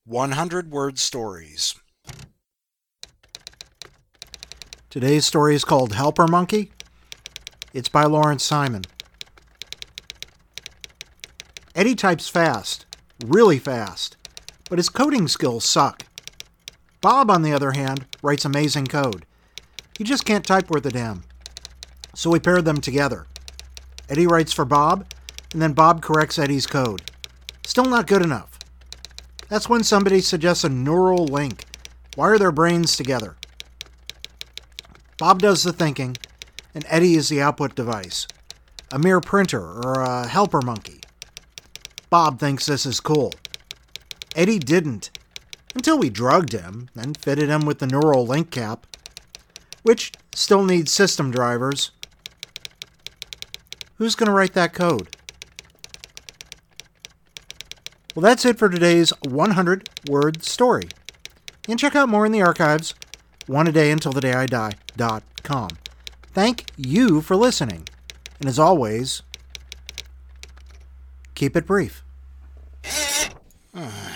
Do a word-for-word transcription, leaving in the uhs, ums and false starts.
one hundred word stories. Today's story is called Helper Monkey. It's by Lawrence Simon. Eddie types fast, really fast, but his coding skills suck. Bob, on the other hand, writes amazing code. He just can't type worth a damn. So we paired them together. Eddie writes for Bob, and then Bob corrects Eddie's code. Still not good enough. That's when somebody suggests a neural link. Wire their brains together. Bob does the thinking, and Eddie is the output device. A mere printer or a helper monkey. Bob thinks this is cool. Eddie didn't, until we drugged him and fitted him with the neural link cap, which still needs system drivers. Who's going to write that code? Well, that's it for today's one hundred word story. You can check out more in the archives, one a day until the day I die dot com. Thank you for listening. And as always, keep it brief.